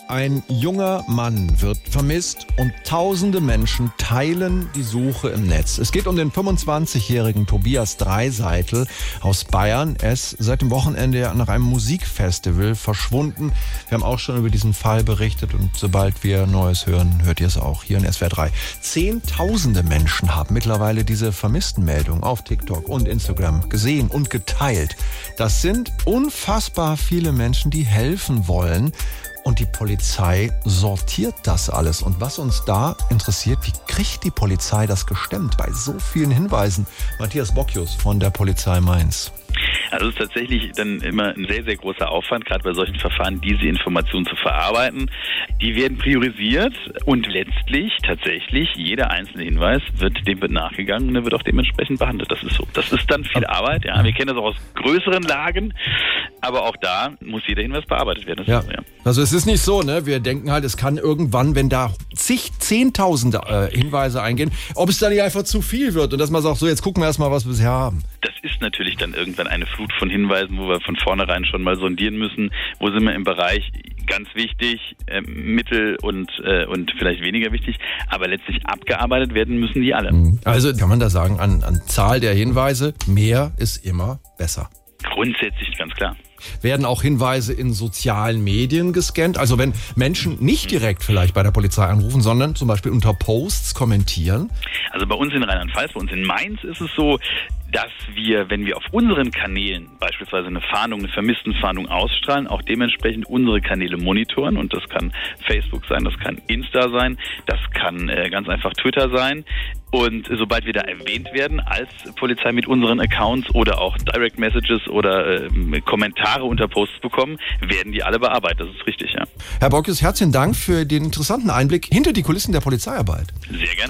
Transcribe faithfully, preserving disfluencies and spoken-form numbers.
Ein junger Mann wird vermisst und tausende Menschen teilen die Suche im Netz. Es geht um den fünfundzwanzigjährigen Tobias Dreiseitel aus Bayern. Er ist seit dem Wochenende nach einem Musikfestival verschwunden. Wir haben auch schon über diesen Fall berichtet und sobald wir Neues hören, hört ihr es auch hier in S W R drei. Zehntausende Menschen haben mittlerweile diese Vermisstenmeldung auf TikTok und Instagram gesehen und geteilt. Das sind unfassbar viele Menschen, die helfen wollen. Und die Polizei sortiert das alles. Und was uns da interessiert, wie kriegt die Polizei das gestemmt bei so vielen Hinweisen? Matthias Bockius von der Polizei Mainz. Also es ist tatsächlich dann immer ein sehr, sehr großer Aufwand, gerade bei solchen Verfahren, diese Informationen zu verarbeiten. Die werden priorisiert und letztlich tatsächlich jeder einzelne Hinweis wird dem wird nachgegangen und er wird auch dementsprechend behandelt. Das ist so. Das ist dann viel Arbeit. Ja, wir kennen das auch aus größeren Lagen, aber auch da muss jeder Hinweis bearbeitet werden. Das ja. Ist so, ja. Also es ist nicht so, ne? Wir denken halt, es kann irgendwann, wenn da zig, zehntausende äh, Hinweise eingehen, ob es dann nicht einfach zu viel wird und dass man sagt, so jetzt gucken wir erstmal, was wir bisher haben. Das ist natürlich dann irgendwann eine Flut von Hinweisen, wo wir von vornherein schon mal sondieren müssen. Wo sind wir im Bereich ganz wichtig, äh, mittel und, äh, und vielleicht weniger wichtig, aber letztlich abgearbeitet werden müssen die alle. Also kann man da sagen, an, an Zahl der Hinweise, mehr ist immer besser. Grundsätzlich ganz klar. Werden auch Hinweise in sozialen Medien gescannt? Also wenn Menschen nicht direkt vielleicht bei der Polizei anrufen, sondern zum Beispiel unter Posts kommentieren? Also bei uns in Rheinland-Pfalz, bei uns in Mainz ist es so, dass wir, wenn wir auf unseren Kanälen beispielsweise eine Fahndung, eine Vermisstenfahndung ausstrahlen, auch dementsprechend unsere Kanäle monitoren. Und das kann Facebook sein, das kann Insta sein, das kann äh, ganz einfach Twitter sein. Und sobald wir da erwähnt werden als Polizei mit unseren Accounts oder auch Direct Messages oder äh, Kommentare unter Posts bekommen, werden die alle bearbeitet. Das ist richtig, ja. Herr Bockius, herzlichen Dank für den interessanten Einblick hinter die Kulissen der Polizeiarbeit. Sehr gerne.